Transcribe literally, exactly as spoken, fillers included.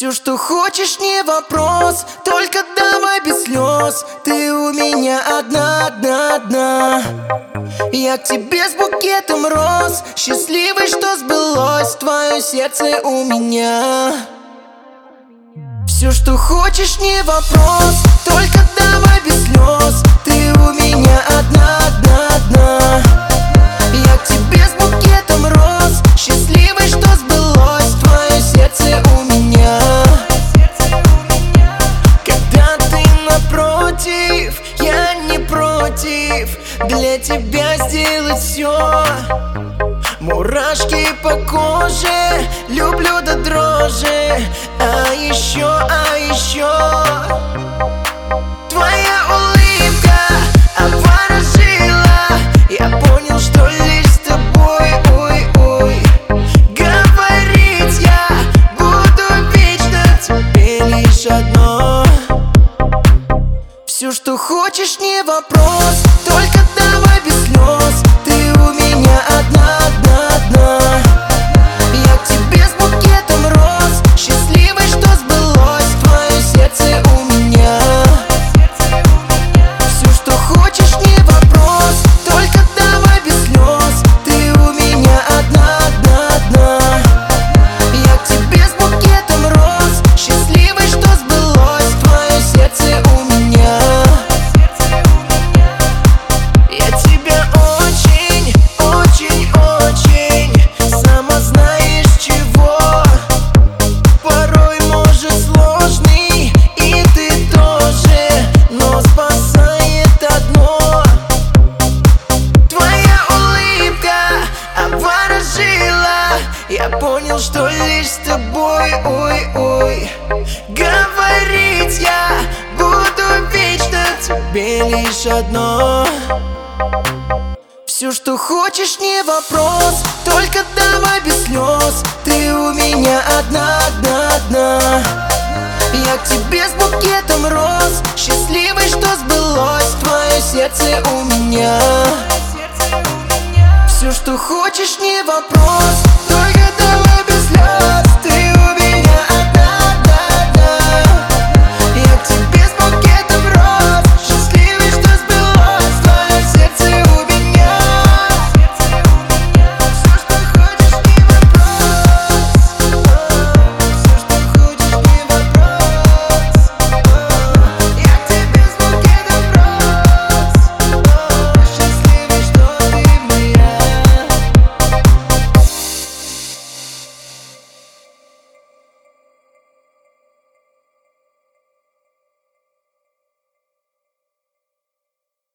Все, что хочешь, не вопрос, только давай без слез. Ты у меня одна, одна, одна. Я к тебе с букетом роз, счастливый, что сбылось твое сердце у меня. Все, что хочешь, не вопрос, только давай без слез. Ты у меня одна, одна, одна. Я к тебе с букетом роз, счастливый, что сбылось твое сердце у меня. Когда ты напротив, я не против для тебя сделать все. Мурашки по коже, люблю до дрожи. А еще, а еще твоя улыбка обворожила. Я понял, что лишь с тобой, ой, ой. Говорить я буду вечно тебе лишь одно. Все, что хочешь, не вопрос, только давай без слез. Ты у меня одна, одна, одна. Я к тебе с букетом роз, счастливый, что сбылось твое сердце у меня. Все, что хочешь, не вопрос, только давай без слез. Ты у меня одна, одна, одна. Я к тебе с букетом роз, счастливый, что сбылось твое сердце у меня. Я тебя очень, очень, очень, сама знаешь чего. Порой может сложный, и ты тоже, но спасает одно. Твоя улыбка обворожила. Я понял, что лишь с тобой, ой, ой. Говорить я буду вечно тебе лишь одно. Все, что хочешь, не вопрос, только давай без слез. Ты у меня одна, одна, одна. Я к тебе с букетом роз, счастливый, что сбылось твое сердце у меня. Все, что хочешь, не вопрос,